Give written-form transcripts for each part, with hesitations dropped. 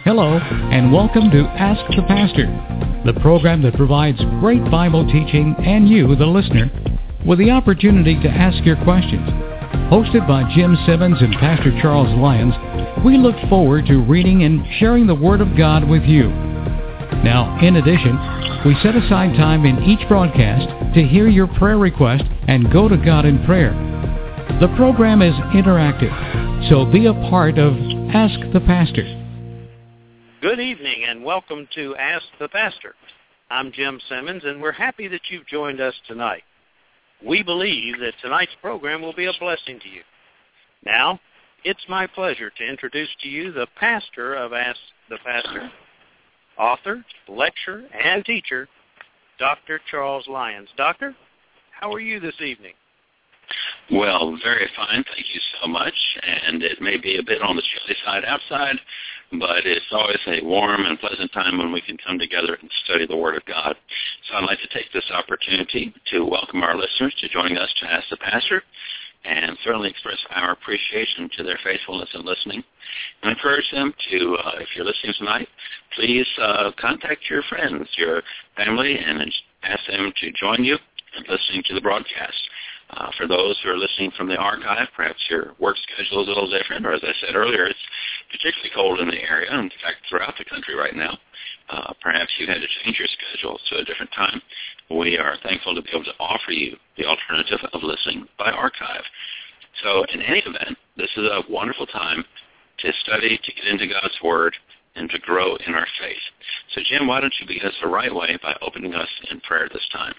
Hello, and welcome to Ask the Pastor, the program that provides great Bible teaching and you, the listener, with the opportunity to ask your questions. Hosted by Jim Simmons and Pastor Charles Lyons, we look forward to reading and sharing the Word of God with you. Now, in addition, we set aside time in each broadcast to hear your prayer request and go to God in prayer. The program is interactive, so be a part of Ask the Pastor. Good evening and welcome to Ask the Pastor. I'm Jim Simmons and we're happy that you've joined us tonight. We believe that tonight's program will be a blessing to you. Now, it's my pleasure to introduce to you the pastor of Ask the Pastor, author, lecturer, and teacher, Dr. Charles Lyons. Doctor, how are you this evening? Well, very fine. Thank you so much. And it may be a bit on the chilly side outside, but it's always a warm and pleasant time when we can come together and study the Word of God. So I'd like to take this opportunity to welcome our listeners to joining us to Ask the Pastor, and certainly express our appreciation to their faithfulness in listening, and encourage them to, if you're listening tonight, please contact your friends, your family, and ask them to join you in listening to the broadcast. For those who are listening from the archive, perhaps your work schedule is a little different, or as I said earlier, it's particularly cold in the area, in fact, throughout the country right now. Perhaps you had to change your schedule to a different time. We are thankful to be able to offer you the alternative of listening by archive. So in any event, this is a wonderful time to study, to get into God's Word, and to grow in our faith. So Jim, why don't you begin us the right way by opening us in prayer this time?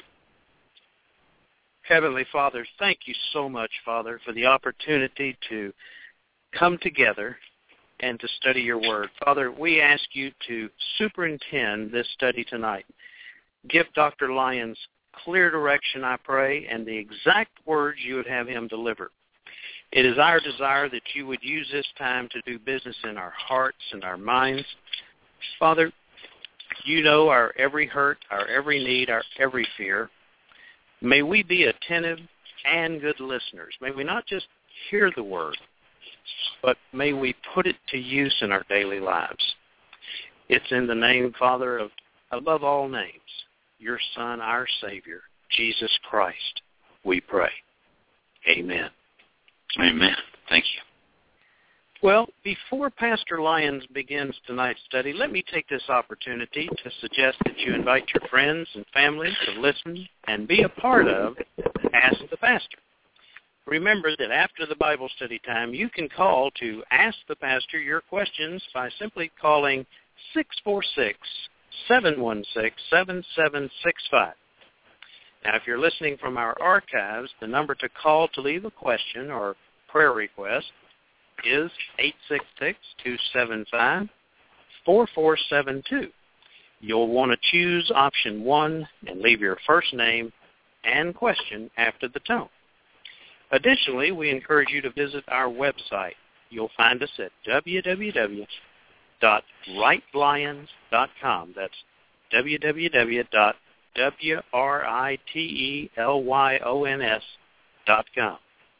Heavenly Father, thank you so much, Father, for the opportunity to come together and to study your Word. Father, we ask you to superintend this study tonight. Give Dr. Lyons clear direction, I pray, and the exact words you would have him deliver. It is our desire that you would use this time to do business in our hearts and our minds. Father, you know our every hurt, our every need, our every fear. May we be attentive and good listeners. May we not just hear the Word, but may we put it to use in our daily lives. It's in the name, Father, of above all names, your Son, our Savior, Jesus Christ, we pray. Amen. Amen. Thank you. Well, before Pastor Lyons begins tonight's study, let me take this opportunity to suggest that you invite your friends and family to listen and be a part of Ask the Pastor. Remember that after the Bible study time, you can call to ask the pastor your questions by simply calling 646-716-7765. Now, if you're listening from our archives, the number to call to leave a question or prayer request is 866-275-4472. You'll want to choose option 1 and leave your first name and question after the tone. Additionally, we encourage you to visit our website. You'll find us at www.writelyons.com. That's www.writelyons.com.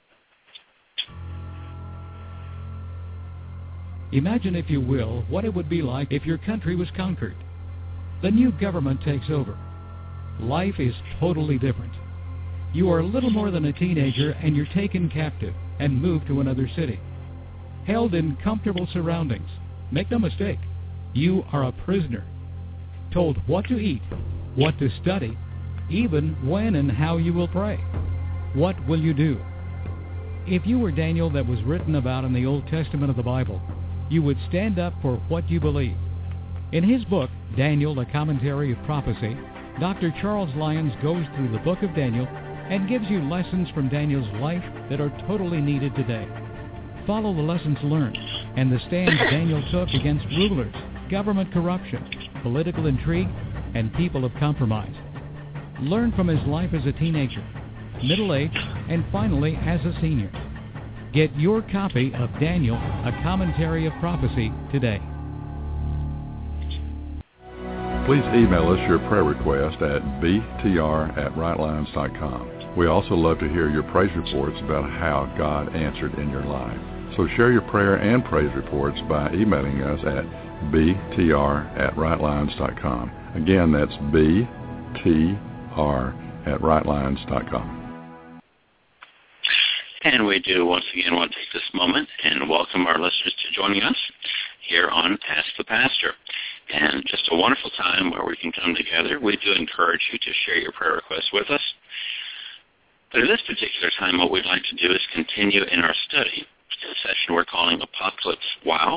Imagine, if you will, what it would be like if your country was conquered. The new government takes over. Life is totally different. You are little more than a teenager and you're taken captive and moved to another city. Held in comfortable surroundings. Make no mistake, you are a prisoner. Told what to eat, what to study, even when and how you will pray. What will you do? If you were Daniel that was written about in the Old Testament of the Bible, you would stand up for what you believe. In his book, Daniel, a Commentary of Prophecy, Dr. Charles Lyons goes through the book of Daniel and gives you lessons from Daniel's life that are totally needed today. Follow the lessons learned and the stands Daniel took against rulers, government corruption, political intrigue, and people of compromise. Learn from his life as a teenager, middle-aged, and finally as a senior. Get your copy of Daniel, a Commentary of Prophecy today. Please email us your prayer request at btr@rightlyons.com. We also love to hear your praise reports about how God answered in your life. So share your prayer and praise reports by emailing us at btr@rightlines.com. Again, that's btr@rightlines.com. And we do once again want to take this moment and welcome our listeners to joining us here on Ask the Pastor. And just a wonderful time where we can come together. We do encourage you to share your prayer requests with us. But at this particular time, what we'd like to do is continue in our study, a session we're calling Apocalypse Wow,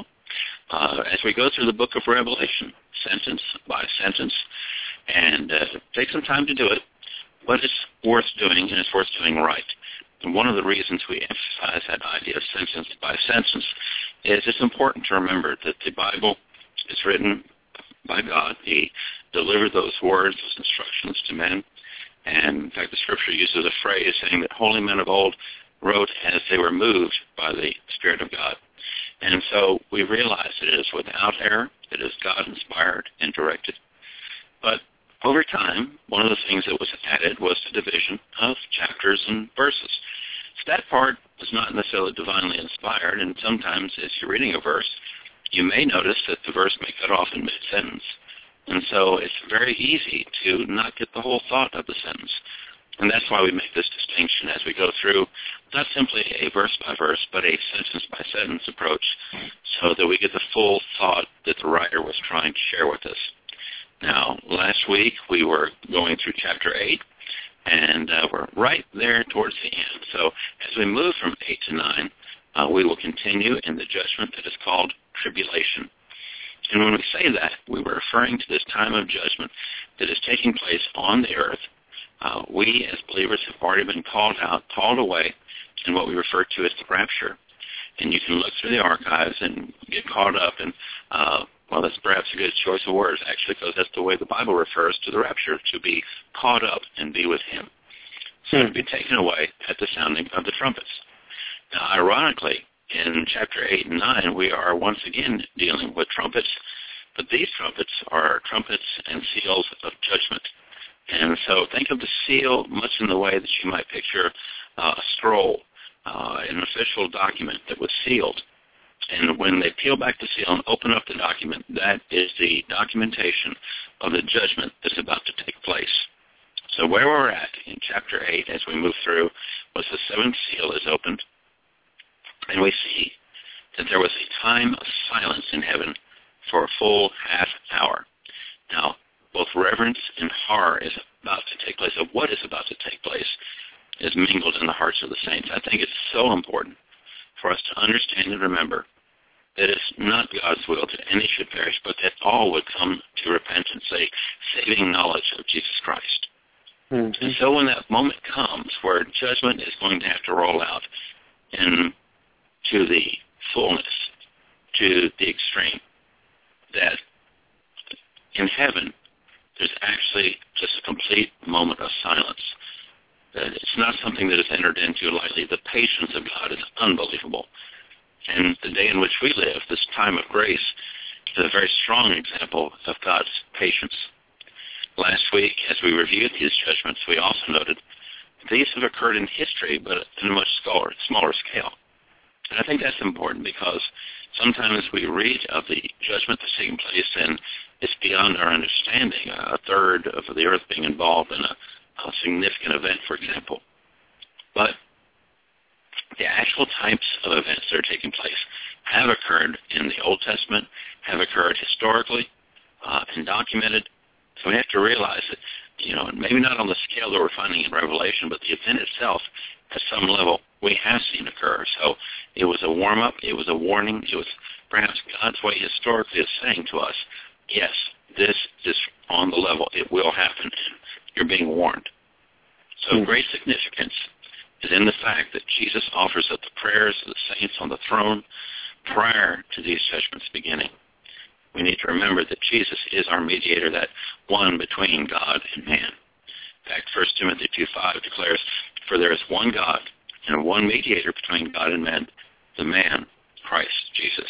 as we go through the book of Revelation, sentence by sentence, and take some time to do it, but it's worth doing, and it's worth doing right. And one of the reasons we emphasize that idea of sentence by sentence is it's important to remember that the Bible is written by God. He delivered those words, those instructions to men. And in fact, the Scripture uses a phrase saying that holy men of old wrote as they were moved by the Spirit of God. And so we realize that it is without error, it is God-inspired and directed. But over time, one of the things that was added was the division of chapters and verses. So that part was not necessarily divinely inspired, and sometimes as you're reading a verse, you may notice that the verse may cut off in mid-sentence. And so it's very easy to not get the whole thought of the sentence. And that's why we make this distinction as we go through, not simply a verse-by-verse, but a sentence-by-sentence approach, so that we get the full thought that the writer was trying to share with us. Now, last week we were going through chapter 8, and we're right there towards the end. So as we move from 8 to 9, we will continue in the judgment that is called tribulation. And when we say that, we were referring to this time of judgment that is taking place on the earth. We as believers have already been called out, called away, in what we refer to as the rapture. And you can look through the archives and get caught up in, well, that's perhaps a good choice of words, actually, because that's the way the Bible refers to the rapture, to be caught up and be with him. So to be taken away at the sounding of the trumpets. Now, ironically, in chapter 8 and 9, we are once again dealing with trumpets, but these trumpets are trumpets and seals of judgment. And so think of the seal much in the way that you might picture a scroll, an official document that was sealed. And when they peel back the seal and open up the document, that is the documentation of the judgment that's about to take place. So where we're at in chapter 8 as we move through was the seventh seal is opened, and we see that there was a time of silence in heaven for a full half hour. Now, both reverence and horror is about to take place, of what is about to take place, is mingled in the hearts of the saints. I think it's so important for us to understand and remember that it's not God's will that any should perish, but that all would come to repentance, a saving knowledge of Jesus Christ. Mm-hmm. And so when that moment comes where judgment is going to have to roll out into the fullness, to the extreme, that in heaven there's actually just a complete moment of silence. That it's not something that is entered into lightly. The patience of God is unbelievable. And the day in which we live, this time of grace, is a very strong example of God's patience. Last week, as we reviewed these judgments, we also noted these have occurred in history, but in a much smaller scale. And I think that's important because sometimes we read of the judgment that's taking place and it's beyond our understanding, a third of the earth being involved in a significant event, for example. But the actual types of events that are taking place have occurred in the Old Testament, have occurred historically, and documented. So we have to realize that, maybe not on the scale that we're finding in Revelation, but the event itself, at some level, we have seen occur. So it was a warm-up, it was a warning, it was perhaps God's way historically of saying to us, yes, this is on the level, it will happen, you're being warned. So great significance is in the fact that Jesus offers up the prayers of the saints on the throne prior to these judgments beginning. We need to remember that Jesus is our mediator, that one between God and man. In fact, 1 Timothy 2:5 declares, "For there is one God and one mediator between God and men, the man, Christ Jesus."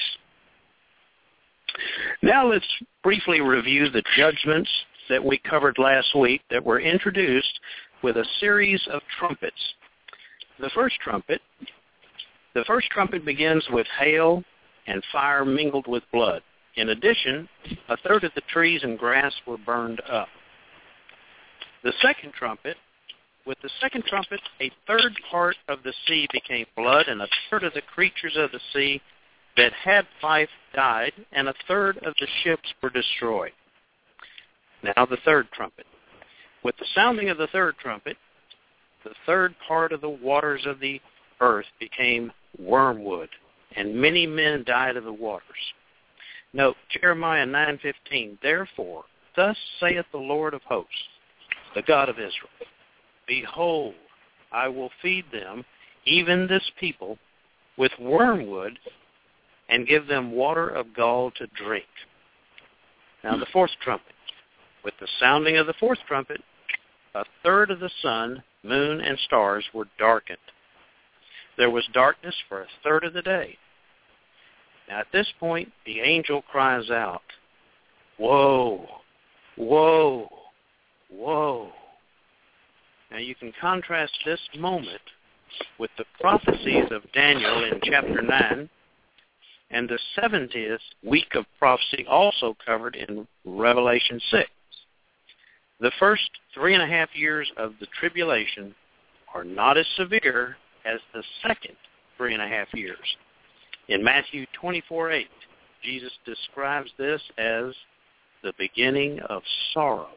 Now let's briefly review the judgments that we covered last week that were introduced with a series of trumpets. The first trumpet The first trumpet begins with hail and fire mingled with blood. In addition, a third of the trees and grass were burned up. The second trumpet, with the second trumpet, a third part of the sea became blood, and a third of the creatures of the sea that had life died, and a third of the ships were destroyed. Now the third trumpet. With the sounding of the third trumpet, the third part of the waters of the earth became wormwood, and many men died of the waters. Note Jeremiah 9:15. Therefore, thus saith the Lord of hosts, the God of Israel, behold, I will feed them, even this people, with wormwood, and give them water of gall to drink. Now the fourth trumpet. With the sounding of the fourth trumpet, a third of the sun, moon, and stars were darkened. There was darkness for a third of the day. Now at this point, the angel cries out, woe, woe, woe. Now you can contrast this moment with the prophecies of Daniel in chapter 9 and the 70th week of prophecy also covered in Revelation 6. The first 3.5 years of the tribulation are not as severe as the second 3.5 years. In Matthew 24:8, Jesus describes this as the beginning of sorrows.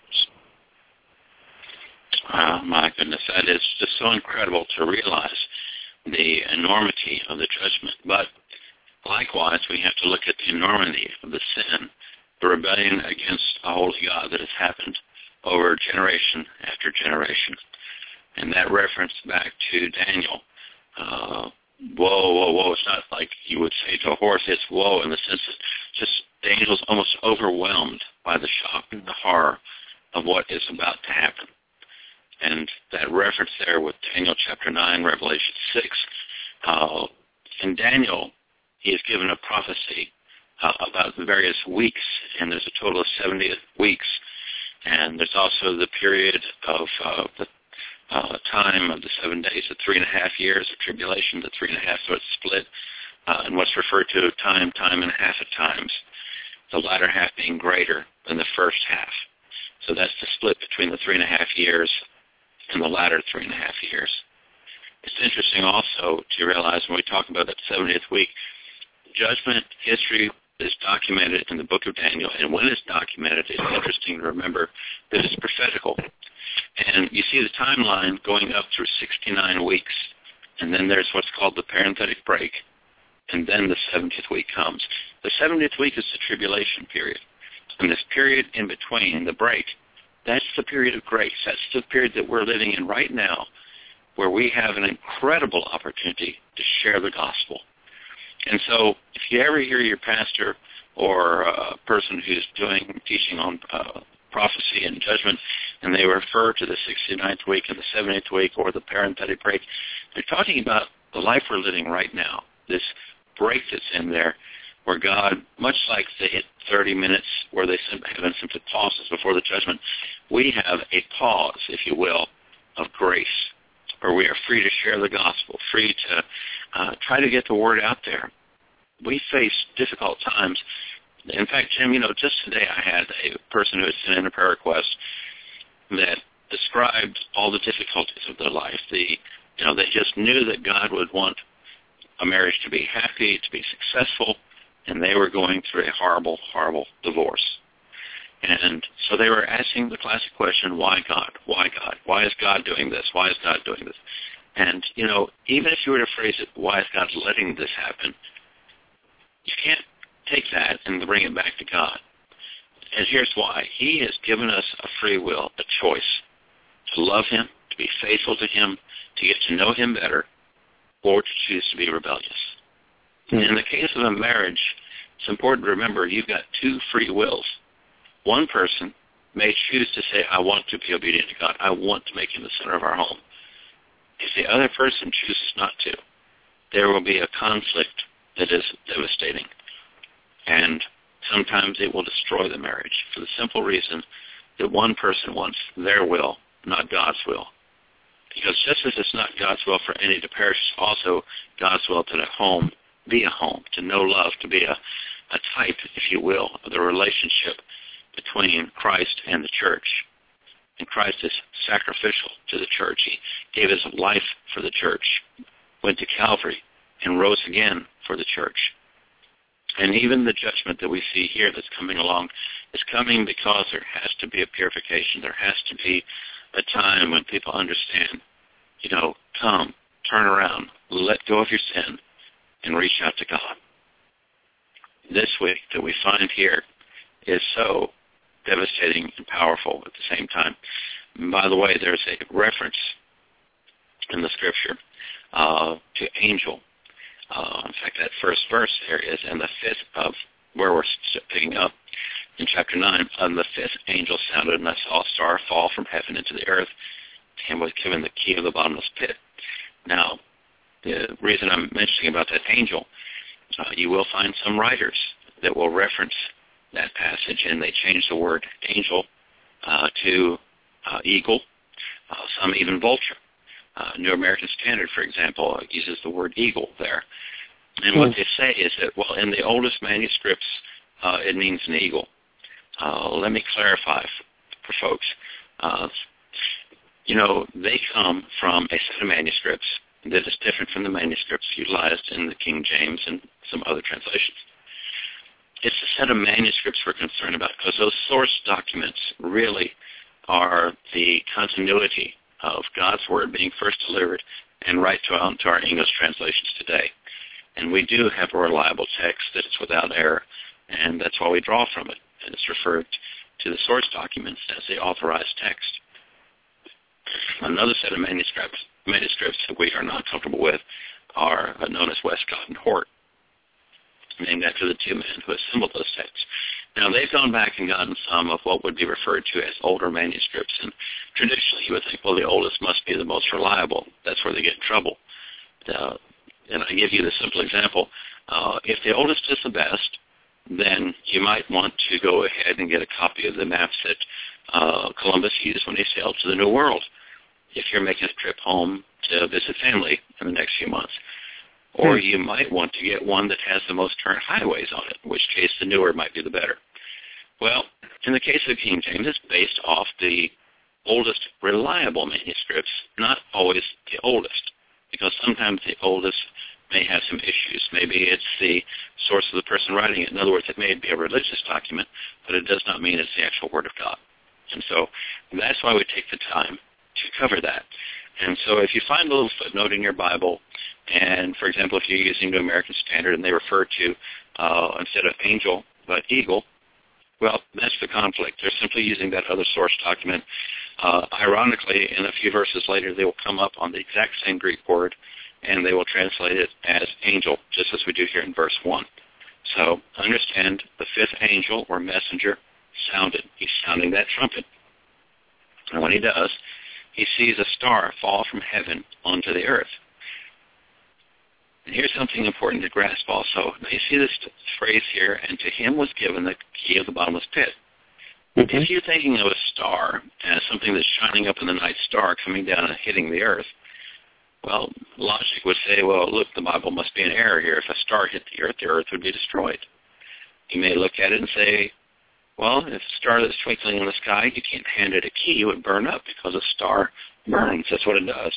My goodness, that is just so incredible to realize the enormity of the judgment. But likewise, we have to look at the enormity of the sin, the rebellion against a holy God that has happened over generation after generation. And that reference back to Daniel, woe, woe, woe. It's not like you would say to a horse, it's woe in the sense that just the angel's almost overwhelmed by the shock and the horror of what is about to happen. And that reference there with Daniel chapter 9, Revelation 6, in Daniel, he is given a prophecy about the various weeks, and there's a total of 70 weeks. And there's also the period of the time of the 7 days, the 3.5 years of tribulation, the 3.5, so it's split, and what's referred to time and a half at times, the latter half being greater than the first half. So that's the split between the 3.5 years and the latter 3.5 years. It's interesting also to realize when we talk about that 70th week, judgment history is documented in the book of Daniel, and when it's documented, it's interesting to remember that it's prophetical. And you see the timeline going up through 69 weeks, and then there's what's called the parenthetic break, and then the 70th week comes. The 70th week is the tribulation period, and this period in between, the break, that's the period of grace. That's the period that we're living in right now, where we have an incredible opportunity to share the gospel. And so if you ever hear your pastor or a person who's teaching on prophecy and judgment, and they refer to the 69th week and the 70th week or the parenthetic break, they're talking about the life we're living right now, this break that's in there where God, much like they hit 30 minutes where they heaven simply pauses before the judgment, we have a pause, if you will, of grace, where we are free to share the gospel, free to try to get the word out there. We face difficult times. In fact, Jim, just today I had a person who had sent in a prayer request that described all the difficulties of their life. They just knew that God would want a marriage to be happy, to be successful, and they were going through a horrible, horrible divorce. And so they were asking the classic question, why God? Why God? Why is God doing this? Why is God doing this? And, even if you were to phrase it, why is God letting this happen? You can't take that and bring it back to God. And here's why. He has given us a free will, a choice to love him, to be faithful to him, to get to know him better, or to choose to be rebellious. In the case of a marriage, it's important to remember you've got two free wills. One person may choose to say, I want to be obedient to God. I want to make him the center of our home. If the other person chooses not to, there will be a conflict that is devastating. And sometimes it will destroy the marriage for the simple reason that one person wants their will, not God's will. Because just as it's not God's will for any to perish, it's also God's will that a home be a home, to know love, to be a type, if you will, of the relationship between Christ and the church. And Christ is sacrificial to the church. He gave his life for the church, went to Calvary, and rose again for the church. And even the judgment that we see here that's coming along is coming because there has to be a purification. There has to be a time when people understand, come, turn around, let go of your sin, and reach out to God. This week that we find here is so devastating and powerful at the same time. And by the way, there's a reference in the Scripture to angel. In fact, that first verse there is in the fifth of where we're picking up in chapter 9. And the fifth angel sounded, and I saw a star fall from heaven into the earth. To him was given the key of the bottomless pit. Now, the reason I'm mentioning about that angel, you will find some writers that will reference that passage, and they change the word angel to eagle, some even vulture. New American Standard, for example, uses the word eagle there. And what they say is that, well, in the oldest manuscripts, it means an eagle. Let me clarify for folks. They come from a set of manuscripts that is different from the manuscripts utilized in the King James and some other translations. It's a set of manuscripts we're concerned about because those source documents really are the continuity of God's Word being first delivered and right to our English translations today. And we do have a reliable text that is without error, and that's why we draw from it. And it's referred to the source documents as the authorized text. Another set of manuscripts that we are not comfortable with are known as Westcott and Hort, named after the two men who assembled those texts. Now, they've gone back and gotten some of what would be referred to as older manuscripts, and traditionally you would think, well, the oldest must be the most reliable. That's where they get in trouble. And I give you the simple example. If the oldest is the best, then you might want to go ahead and get a copy of the maps that Columbus used when he sailed to the New World, if you're making a trip home to visit family in the next few months. Or you might want to get one that has the most current highways on it, in which case the newer might be the better. Well, in the case of King James, it's based off the oldest reliable manuscripts, not always the oldest, because sometimes the oldest may have some issues. Maybe it's the source of the person writing it. In other words, it may be a religious document, but it does not mean it's the actual Word of God. And so that's why we take the time to cover that. And so if you find a little footnote in your Bible, and, for example, if you're using New American Standard and they refer to, instead of angel, but eagle, well, that's the conflict. They're simply using that other source document. Ironically, in a few verses later, they will come up on the exact same Greek word, and they will translate it as angel, just as we do here in verse 1. So understand the fifth angel or messenger sounded. He's sounding that trumpet. And when he does, he sees a star fall from heaven onto the earth. And here's something important to grasp also. Now you see this phrase here, and to him was given the key of the bottomless pit. Mm-hmm. If you're thinking of a star as something that's shining up in the night star coming down and hitting the earth, well, logic would say, well, look, the Bible must be in error here. If a star hit the earth would be destroyed. You may look at it and say, well, if a star that's twinkling in the sky, you can't hand it a key. It would burn up because a star burns. That's what it does.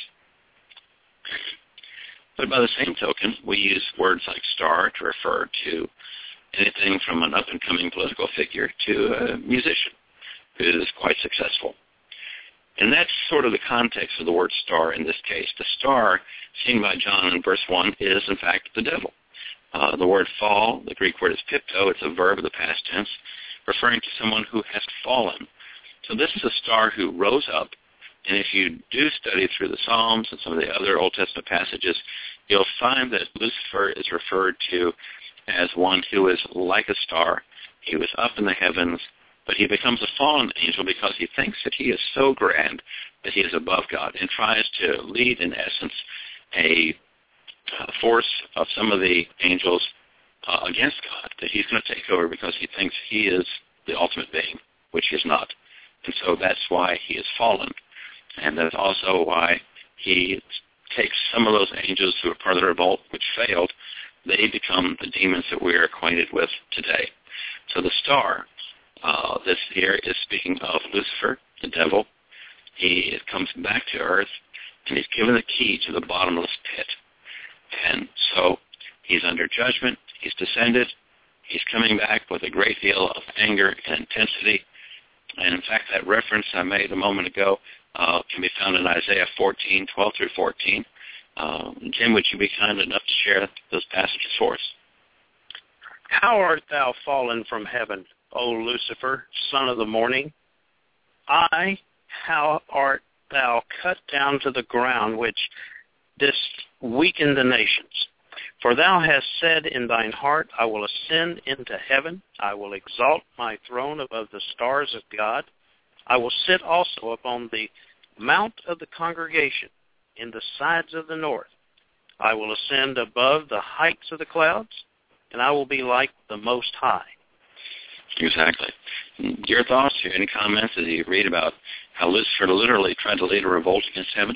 But by the same token, we use words like star to refer to anything from an up-and-coming political figure to a musician who is quite successful. And that's sort of the context of the word star in this case. The star seen by John in verse 1 is, in fact, the devil. The word fall, the Greek word is pipto. It's a verb of the past tense, referring to someone who has fallen. So this is a star who rose up. And if you do study through the Psalms and some of the other Old Testament passages, you'll find that Lucifer is referred to as one who is like a star. He was up in the heavens, but he becomes a fallen angel because he thinks that he is so grand that he is above God and tries to lead, in essence, a force of some of the angels against God, that he's going to take over because he thinks he is the ultimate being, which he is not. And so that's why he is fallen. And that's also why he takes some of those angels who are part of the revolt, which failed. They become the demons that we are acquainted with today. So the star, this here is speaking of Lucifer, the devil. He comes back to earth, and he's given the key to the bottomless pit. And so he's under judgment. He's descended. He's coming back with a great deal of anger and intensity. And in fact, that reference I made a moment ago can be found in Isaiah 14, 12 through 14. Jim, would you be kind enough to share those passages for us? How art thou fallen from heaven, O Lucifer, son of the morning? How art thou cut down to the ground, which didst weaken the nations? For thou hast said in thine heart, I will ascend into heaven. I will exalt my throne above the stars of God. I will sit also upon the mount of the congregation in the sides of the north. I will ascend above the heights of the clouds, and I will be like the Most High. Exactly. Your thoughts, any comments as you read about how Lucifer literally tried to lead a revolt against heaven?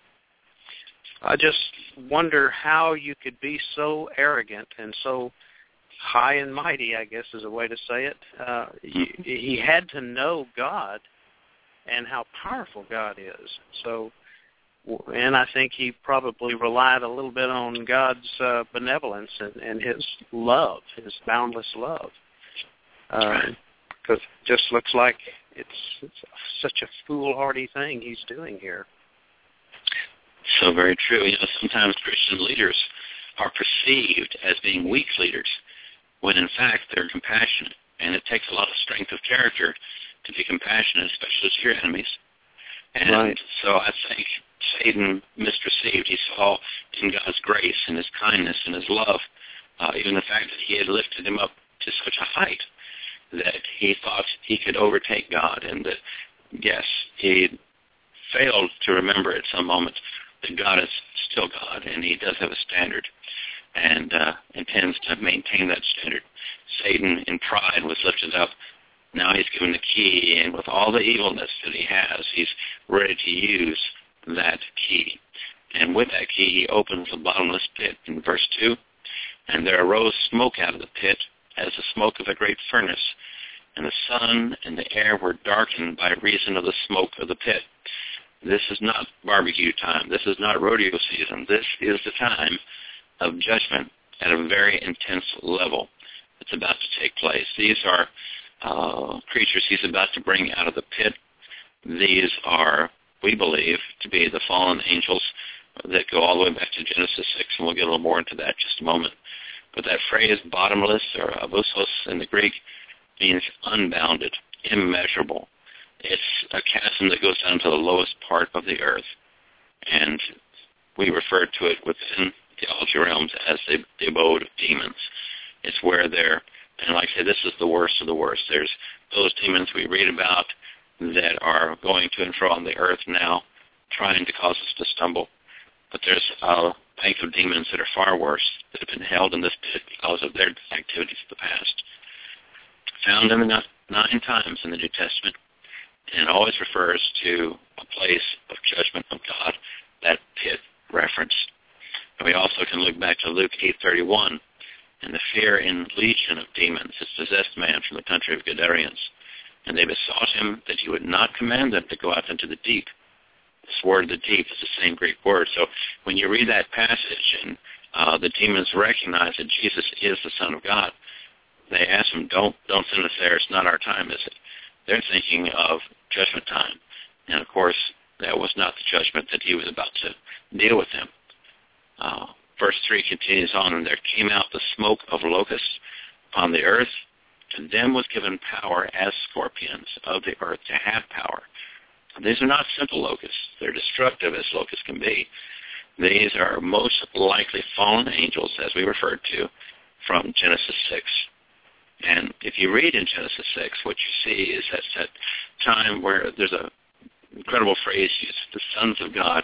I just wonder how you could be so arrogant and so high and mighty, I guess is a way to say it. He had to know God and how powerful God is. So, and I think he probably relied a little bit on God's benevolence and his love, his boundless love. Because it just looks like it's such a foolhardy thing he's doing here. So very true. Sometimes Christian leaders are perceived as being weak leaders, when in fact they're compassionate. And it takes a lot of strength of character to be compassionate, especially to your enemies. And right. So I think Satan misperceived. He saw in God's grace and his kindness and his love, even the fact that he had lifted him up to such a height that he thought he could overtake God, and that, yes, he failed to remember at some moment that God is still God, and he does have a standard, and intends to maintain that standard. Satan, in pride, was lifted up. Now he's given the key, and with all the evilness that he has, he's ready to use that key. And with that key, he opens the bottomless pit in verse 2. And there arose smoke out of the pit, as the smoke of a great furnace, and the sun and the air were darkened by reason of the smoke of the pit. This is not barbecue time. This is not rodeo season. This is the time of judgment at a very intense level that's about to take place. These are creatures he's about to bring out of the pit. These are, we believe, to be the fallen angels that go all the way back to Genesis 6, and we'll get a little more into that in just a moment. But that phrase, bottomless, or abusos in the Greek, means unbounded, immeasurable. It's a chasm that goes down to the lowest part of the earth. And we refer to it within theology realms as the abode of demons. It's where they're, and like I say, this is the worst of the worst. There's those demons we read about that are going to and fro on the earth now, trying to cause us to stumble. But there's a bank of demons that are far worse, that have been held in this pit because of their activities of the past. Found in the 9 times in the New Testament, and it always refers to a place of judgment of God, that pit reference. And we also can look back to Luke 8:31, and the fear and legion of demons has possessed man from the country of Gadareans. And they besought him that he would not command them to go out into the deep. This word, the deep, is the same Greek word. So when you read that passage and the demons recognize that Jesus is the Son of God, they ask him, don't send us there. It's not our time, is it? They're thinking of judgment time. And, of course, that was not the judgment that he was about to deal with them. Verse 3 continues on, and there came out the smoke of locusts upon the earth. To them was given power as scorpions of the earth to have power. These are not simple locusts. They're destructive as locusts can be. These are most likely fallen angels, as we referred to, from Genesis 6. And if you read in Genesis 6, what you see is that's that time where there's an incredible phrase used, the sons of God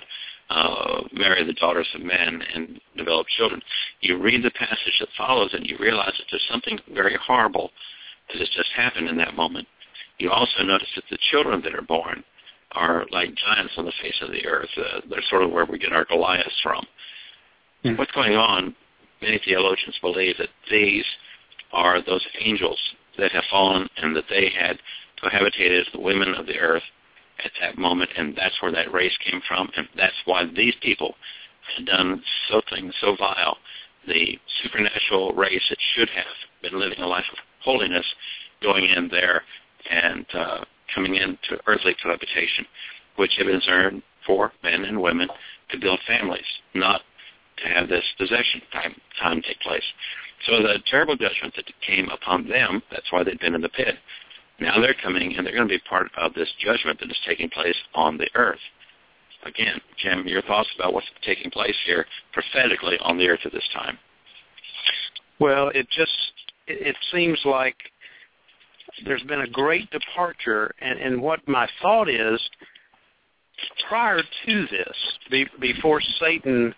marry the daughters of men and develop children. You read the passage that follows and you realize that there's something very horrible that has just happened in that moment. You also notice that the children that are born are like giants on the face of the earth. They're sort of where we get our Goliaths from. What's going on, many theologians believe that these are those angels that have fallen and that they had cohabitated as the women of the earth at that moment, and that's where that race came from, and that's why these people had done things so vile. The supernatural race that should have been living a life of holiness, going in there and coming into earthly cohabitation, which had been reserved for men and women to build families, not to have this possession time take place. So the terrible judgment that came upon them, that's why they'd been in the pit. Now they're coming, and they're going to be part of this judgment that is taking place on the earth. Again, Jim, your thoughts about what's taking place here prophetically on the earth at this time? Well, it seems like there's been a great departure, and what my thought is, prior to this, before Satan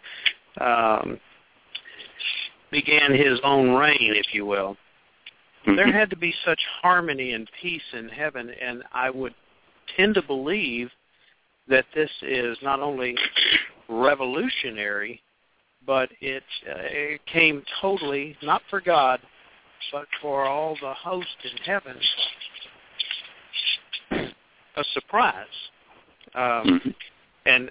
began his own reign, if you will, there had to be such harmony and peace in heaven, and I would tend to believe that this is not only revolutionary, but it came totally, not for God, but for all the hosts in heaven, a surprise. And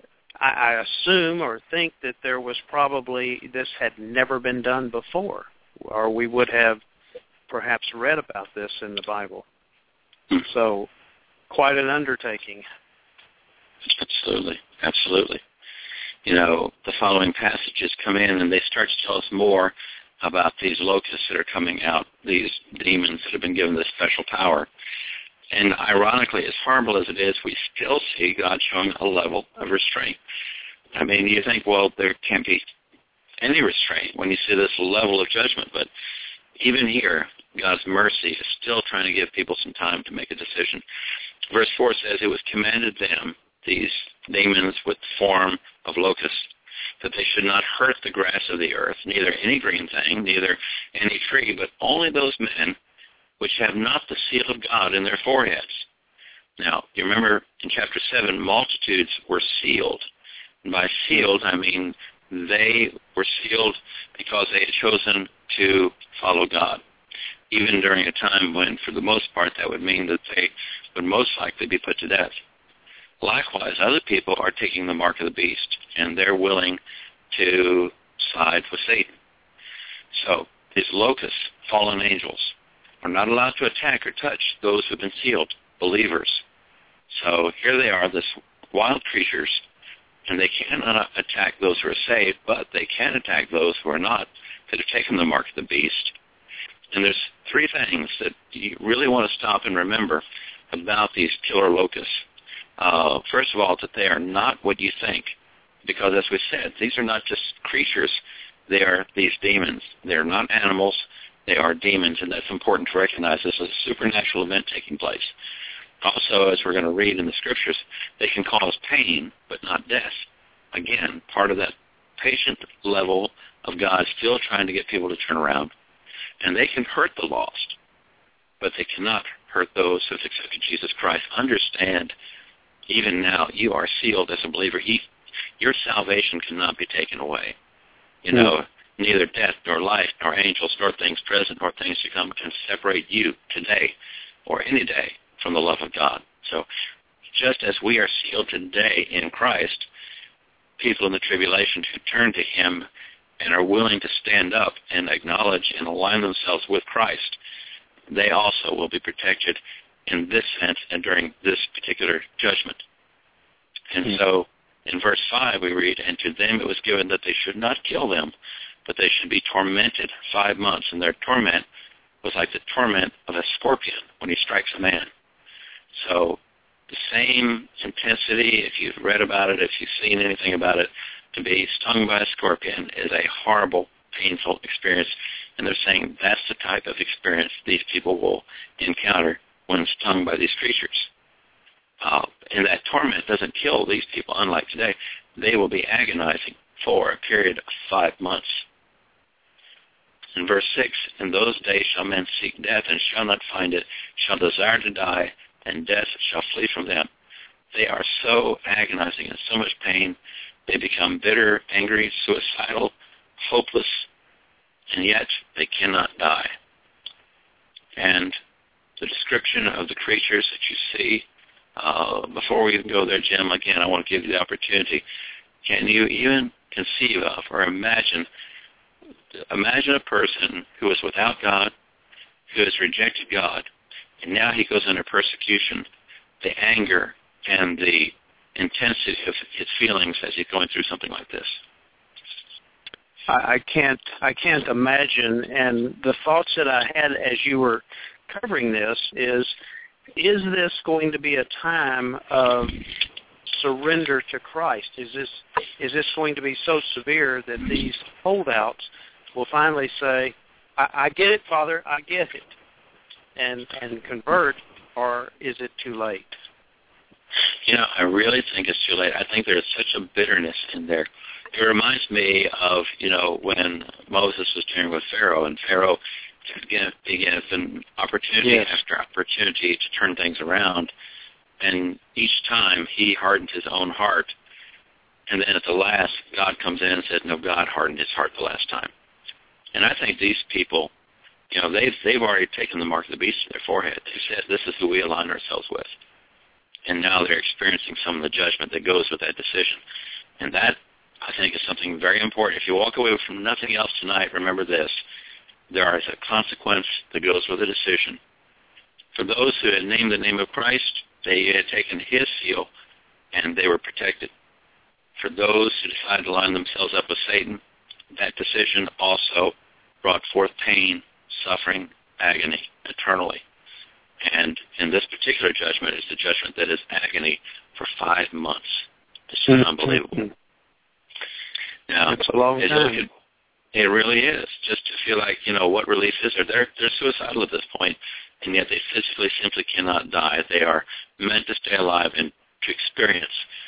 I assume or think that there was probably, this had never been done before, or we would have perhaps read about this in the Bible. So, quite an undertaking. Absolutely, absolutely. You know, the following passages come in and they start to tell us more about these locusts that are coming out, these demons that have been given this special power. And ironically, as horrible as it is, we still see God showing a level of restraint. I mean, you think, well, there can't be any restraint when you see this level of judgment, but even here, God's mercy is still trying to give people some time to make a decision. Verse 4 says, it was commanded them, these demons with the form of locusts, that they should not hurt the grass of the earth, neither any green thing, neither any tree, but only those men which have not the seal of God in their foreheads. Now, you remember in chapter 7, multitudes were sealed. And by sealed, I mean they were sealed because they had chosen to follow God, even during a time when, for the most part, that would mean that they would most likely be put to death. Likewise, other people are taking the mark of the beast, and they're willing to side with Satan. So these locusts, fallen angels, are not allowed to attack or touch those who have been sealed, believers. So here they are, this wild creatures, and they cannot attack those who are saved, but they can attack those who are not, that have taken the mark of the beast. And there's three things that you really want to stop and remember about these killer locusts. First of all, that they are not what you think, because as we said, these are not just creatures, they are these demons. They are not animals, they are demons, and that's important to recognize. This is a supernatural event taking place. Also, as we're going to read in the Scriptures, they can cause pain, but not death. Again, part of that patient level of God still trying to get people to turn around. And they can hurt the lost, but they cannot hurt those who have accepted Jesus Christ. Understand, even now, you are sealed as a believer. Your salvation cannot be taken away. You know, neither death nor life nor angels nor things present nor things to come can separate you today or any day from the love of God. So just as we are sealed today in Christ, people in the tribulation who turn to him and are willing to stand up and acknowledge and align themselves with Christ, they also will be protected in this sense and during this particular judgment. And so in verse 5 we read, and to them it was given that they should not kill them, but they should be tormented 5 months. And their torment was like the torment of a scorpion when he strikes a man. So the same intensity, if you've read about it, if you've seen anything about it, to be stung by a scorpion is a horrible, painful experience. And they're saying that's the type of experience these people will encounter when stung by these creatures. And that torment doesn't kill these people, unlike today. They will be agonizing for a period of 5 months. In verse 6, in those days shall men seek death and shall not find it, shall desire to die, and death shall flee from them. they are so agonizing and so much pain. They become bitter, angry, suicidal, hopeless, and yet they cannot die. And the description of the creatures that you see, before we even go there, Jim, again, I want to give you the opportunity. Can you even conceive of or imagine a person who is without God, who has rejected God, and now he goes under persecution, the anger and the intensity of his feelings as he's going through something like this? I can't imagine. And the thoughts that I had as you were covering this is this going to be a time of surrender to Christ? Is this going to be so severe that these holdouts will finally say, I get it, Father, I get it, and convert, or is it too late? I really think it's too late. I think there's such a bitterness in there. It reminds me of, when Moses was dealing with Pharaoh, and Pharaoh began opportunity after opportunity to turn things around, and each time he hardened his own heart, and then at the last, God comes in and says, no, God hardened his heart the last time. And I think these people, they've already taken the mark of the beast to their forehead. They said, this is who we align ourselves with. And now they're experiencing some of the judgment that goes with that decision. And that, I think, is something very important. If you walk away from nothing else tonight, remember this. There is a consequence that goes with a decision. For those who had named the name of Christ, they had taken his seal, and they were protected. For those who decided to line themselves up with Satan, that decision also brought forth pain, suffering, agony, eternally. And in this particular judgment, it's the judgment that is agony for 5 months. It's just unbelievable. Now, it's a long time. It really is. Just to feel like, what relief is there? They're suicidal at this point, and yet they physically simply cannot die. They are meant to stay alive and to experience,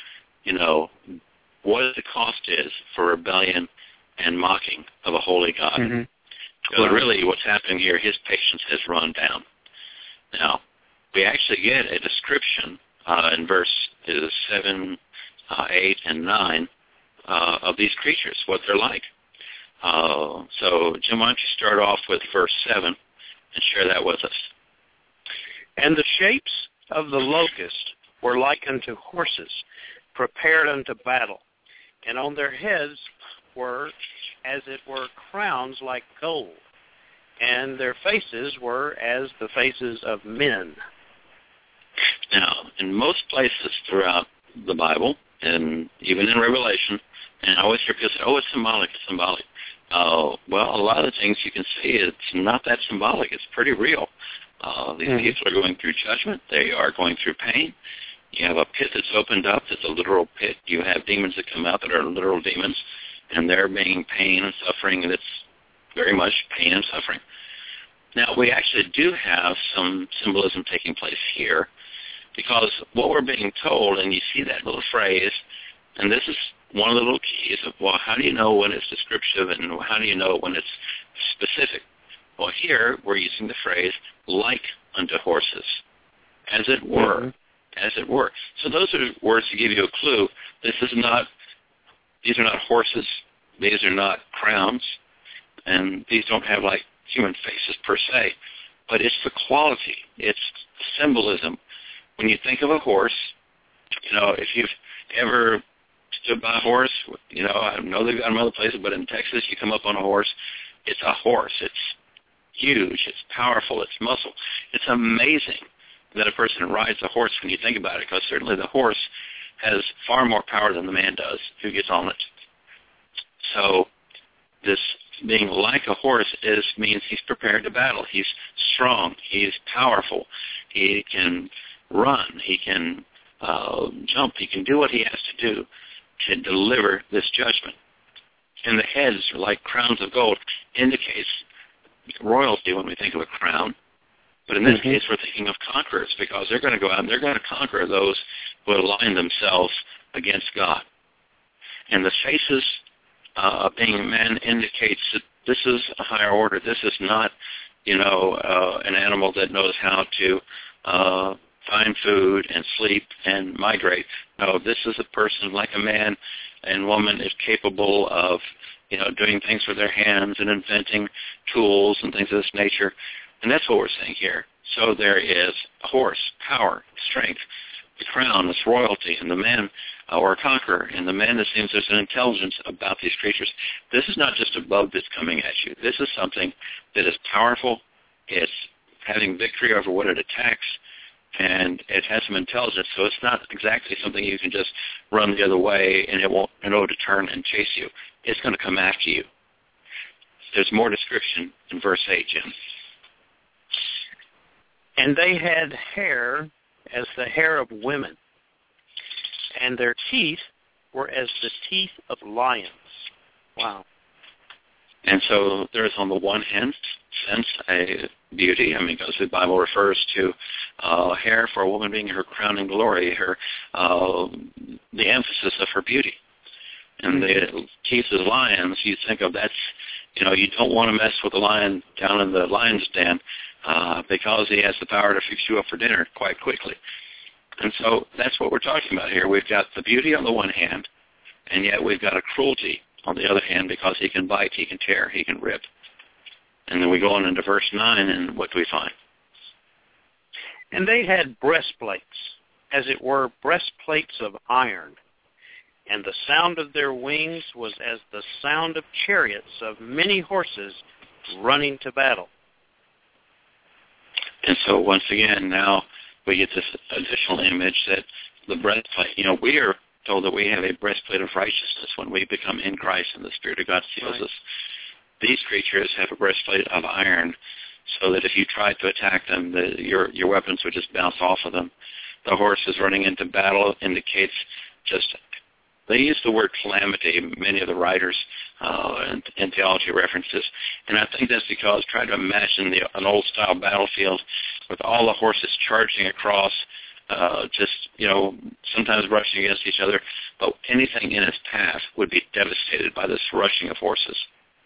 what the cost is for rebellion and mocking of a holy God. Mm-hmm. But really, what's happening here, his patience has run down. Now, we actually get a description in verse 7, 8, and 9 of these creatures, what they're like. So, Jim, why don't you start off with verse 7 and share that with us. And the shapes of the locust were like unto horses, prepared unto battle, and on their heads were, as it were, crowns like gold, and their faces were as the faces of men. Now, in most places throughout the Bible, and even in Revelation, and I always hear people say, it's symbolic, it's symbolic. Well, a lot of the things you can see, it's not that symbolic. It's pretty real. These people are going through judgment. They are going through pain. You have a pit that's opened up. That's a literal pit. You have demons that come out that are literal demons, and they're being pain and suffering, and it's very much pain and suffering. Now, we actually do have some symbolism taking place here, because what we're being told, and you see that little phrase, and this is one of the little keys of, well, how do you know when it's descriptive and how do you know when it's specific? Well, here we're using the phrase, like unto horses, as it were, as it were. So those are words to give you a clue. These are not horses. These are not crowns. And these don't have, like, human faces per se. But it's the quality. It's symbolism. When you think of a horse, if you've ever stood by a horse, I know they've got them other places, but in Texas, you come up on a horse, it's a horse. It's huge. It's powerful. It's muscle. It's amazing that a person rides a horse when you think about it, because certainly the horse has far more power than the man does who gets on it. So this being like a horse means he's prepared to battle. He's strong. He's powerful. He can run. He can jump. He can do what he has to do to deliver this judgment. And the heads are like crowns of gold, indicates royalty when we think of a crown. But in this case, we're thinking of conquerors, because they're going to go out and they're going to conquer those who align themselves against God. And the faces being men indicates that this is a higher order. This is not, an animal that knows how to find food and sleep and migrate. No, this is a person like a man and woman is capable of, doing things with their hands and inventing tools and things of this nature. And that's what we're saying here. So there is a horse, power, strength, the crown, this royalty, and the man, or a conqueror, and the man that seems there's an intelligence about these creatures. This is not just a bug that's coming at you. This is something that is powerful. It's having victory over what it attacks, and it has some intelligence. So it's not exactly something you can just run the other way and it'll turn and chase you. It's going to come after you. There's more description in verse 8, Jim. And they had hair as the hair of women, and their teeth were as the teeth of lions. Wow. And so there is, on the one hand, sense a beauty. Because the Bible refers to hair for a woman being her crowning glory, her the emphasis of her beauty. And the teeth of lions, you think of that's, you don't want to mess with the lion down in the lion's den because he has the power to fix you up for dinner quite quickly. And so that's what we're talking about here. We've got the beauty on the one hand, and yet we've got a cruelty on the other hand, because he can bite, he can tear, he can rip. And then we go on into verse 9, and what do we find? And they had breastplates, as it were breastplates of iron, and the sound of their wings was as the sound of chariots of many horses running to battle. And so once again, now we get this additional image that the breastplate, we are told that we have a breastplate of righteousness when we become in Christ and the Spirit of God seals us. These creatures have a breastplate of iron, so that if you tried to attack them, your weapons would just bounce off of them. The horse is running into battle indicates they use the word calamity, many of the writers and theology references. And I think that's because, try to imagine an old-style battlefield with all the horses charging across, sometimes rushing against each other, but anything in its path would be devastated by this rushing of horses.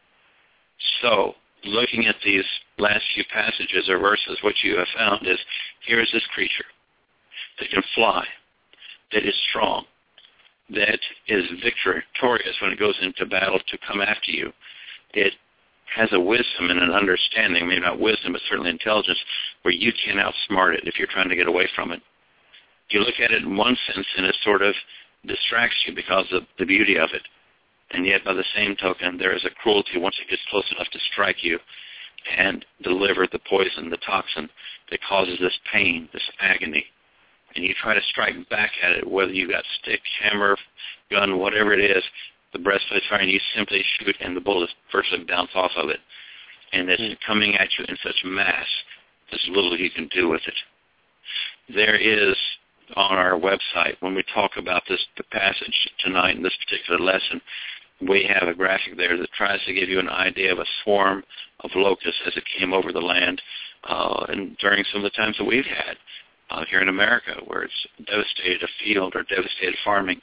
So, looking at these last few passages or verses, what you have found is, here is this creature that can fly, that is strong, that is victorious when it goes into battle to come after you. It has a wisdom and an understanding, maybe not wisdom, but certainly intelligence, where you can outsmart it if you're trying to get away from it. You look at it in one sense, and it sort of distracts you because of the beauty of it. And yet, by the same token, there is a cruelty once it gets close enough to strike you and deliver the poison, the toxin that causes this pain, this agony. And you try to strike back at it, whether you got stick, hammer, gun, whatever it is, the breastplate's fire, and you simply shoot, and the bullets virtually bounce off of it. And it's coming at you in such mass, there's little you can do with it. There is, on our website, when we talk about the passage tonight in this particular lesson, we have a graphic there that tries to give you an idea of a swarm of locusts as it came over the land, and during some of the times that we've had here in America, where it's devastated a field or devastated farming.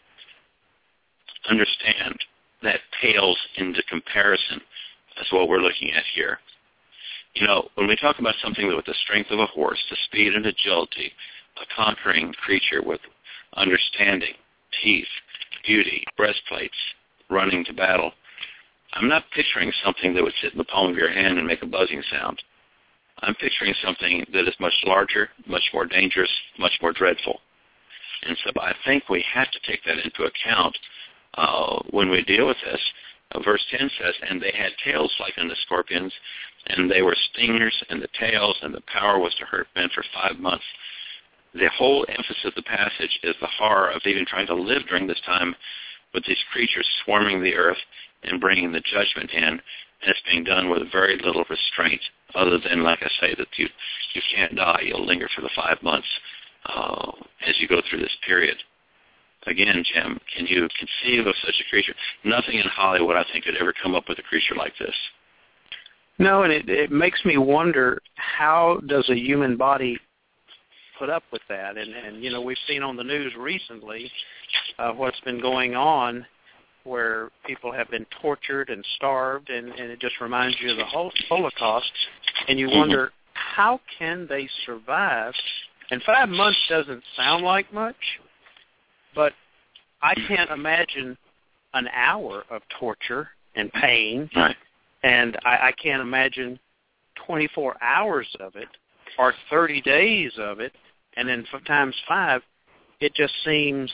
Understand that pales into comparison as what we're looking at here. When we talk about something with the strength of a horse, the speed and agility, a conquering creature with understanding, teeth, beauty, breastplates, running to battle, I'm not picturing something that would sit in the palm of your hand and make a buzzing sound. I'm picturing something that is much larger, much more dangerous, much more dreadful. And so I think we have to take that into account when we deal with this. Verse 10 says, and they had tails like unto scorpions, and they were stingers, and the tails, and the power was to hurt men for 5 months. The whole emphasis of the passage is the horror of even trying to live during this time with these creatures swarming the earth and bringing the judgment in, and it's being done with very little restraint, other than, like I say, that you can't die. You'll linger for the 5 months as you go through this period. Again, Jim, can you conceive of such a creature? Nothing in Hollywood, I think, could ever come up with a creature like this. No, and it makes me wonder, how does a human body put up with that? And we've seen on the news recently what's been going on, where people have been tortured and starved, and it just reminds you of the Holocaust. And you wonder, how can they survive And 5 months doesn't sound like much, but I can't imagine an hour of torture and pain, Right. and I can't imagine 24 hours of it or 30 days of it, and then times 5, it just seems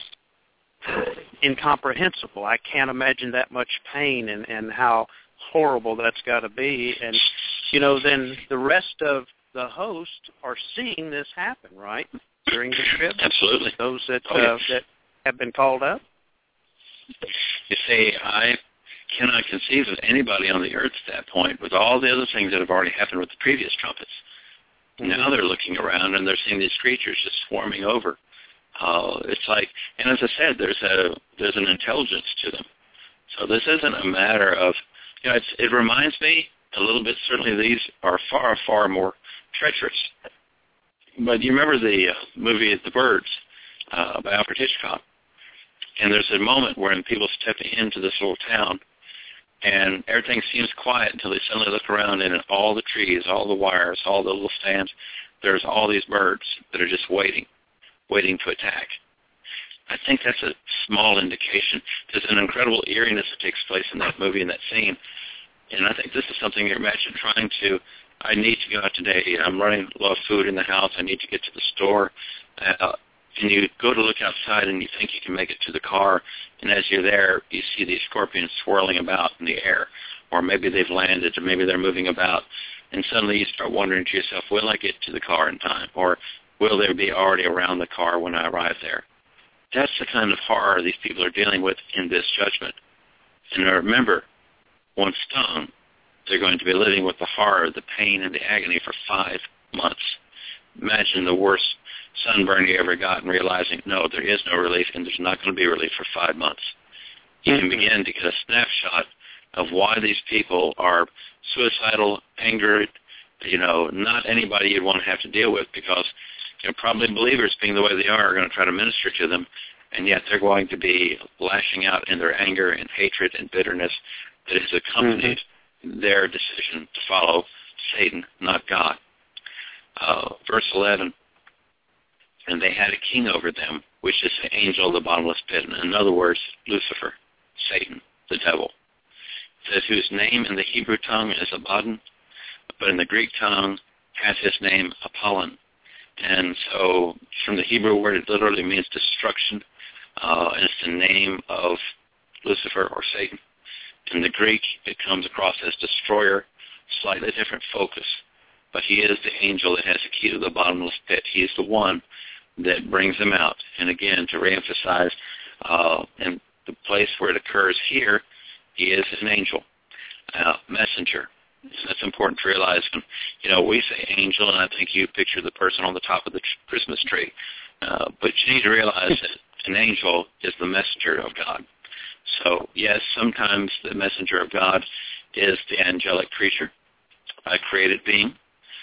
incomprehensible. I can't imagine that much pain and how horrible that's got to be. And, then the rest of the host are seeing this happen, right, during the trip? Absolutely. Those that have been called up? You see, I cannot conceive of anybody on the earth at that point with all the other things that have already happened with the previous trumpets. Mm-hmm. Now they're looking around and they're seeing these creatures just swarming over. It's like, and as I said, there's an intelligence to them. So this isn't a matter of, it reminds me a little bit, certainly these are far, far more treacherous. But you remember the movie The Birds by Alfred Hitchcock? And there's a moment when people step into this little town and everything seems quiet until they suddenly look around and in all the trees, all the wires, all the little stands, there's all these birds that are just waiting to attack. I think that's a small indication. There's an incredible eeriness that takes place in that movie and that scene. And I think this is something you imagine I need to go out today. I'm running low of food in the house. I need to get to the store. And you go to look outside and you think you can make it to the car. And as you're there, you see these scorpions swirling about in the air. Or maybe they've landed or maybe they're moving about. And suddenly you start wondering to yourself, will I get to the car in time? Or will there be already around the car when I arrive there? That's the kind of horror these people are dealing with in this judgment. And remember, once stung, they're going to be living with the horror, the pain, and the agony for 5 months. Imagine the worst sunburn you ever got and realizing, no, there is no relief and there's not going to be relief for 5 months. You can begin to get a snapshot of why these people are suicidal, angered, not anybody you'd want to have to deal with because probably believers, being the way they are going to try to minister to them, and yet they're going to be lashing out in their anger and hatred and bitterness that has accompanied their decision to follow Satan, not God. Verse 11, and they had a king over them, which is the angel of the bottomless pit. In other words, Lucifer, Satan, the devil. It says, whose name in the Hebrew tongue is Abaddon, but in the Greek tongue has his name Apollyon. And so from the Hebrew word, it literally means destruction, and it's the name of Lucifer or Satan. In the Greek, it comes across as destroyer, slightly different focus. But he is the angel that has the key to the bottomless pit. He is the one that brings them out. And again, to reemphasize, in the place where it occurs here, he is an angel, messenger. That's important to realize. We say angel, and I think you picture the person on the top of the Christmas tree. But you need to realize that an angel is the messenger of God. So, yes, sometimes the messenger of God is the angelic creature, a created being,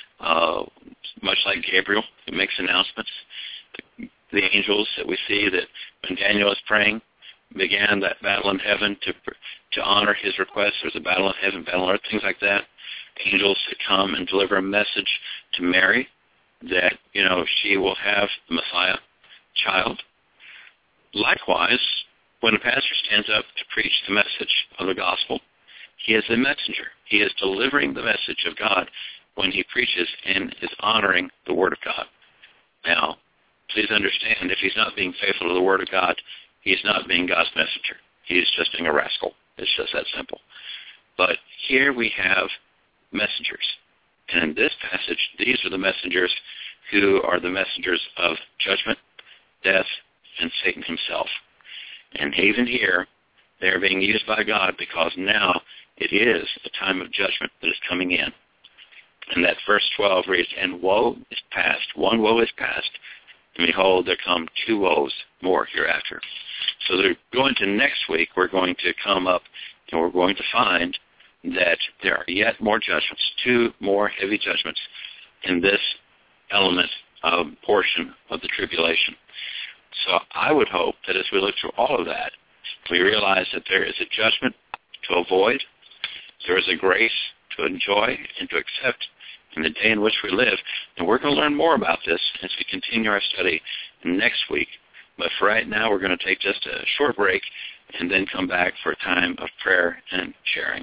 much like Gabriel, who makes announcements. The angels that we see that when Daniel was praying began that battle in heaven to honor his request. There's a battle in heaven, battle on earth, things like that. Angels that come and deliver a message to Mary that, she will have the Messiah child. Likewise, when a pastor stands up to preach the message of the gospel, he is a messenger. He is delivering the message of God when he preaches and is honoring the Word of God. Now, please understand, if he's not being faithful to the Word of God, he's not being God's messenger. He's just being a rascal. It's just that simple. But here we have messengers. And in this passage, these are the messengers who are the messengers of judgment, death, and Satan himself. And even here, they're being used by God because now it is the time of judgment that is coming in. And that verse 12 reads, and woe is past, one woe is past, and behold, there come 2 woes more hereafter. So they're going to next week, we're going to come up and we're going to find that there are yet more judgments, 2 more heavy judgments in this element portion of the tribulation. So I would hope that as we look through all of that, we realize that there is a judgment to avoid, there is a grace to enjoy and to accept, and the day in which we live. And we're going to learn more about this as we continue our study next week. But for right now, we're going to take just a short break and then come back for a time of prayer and sharing.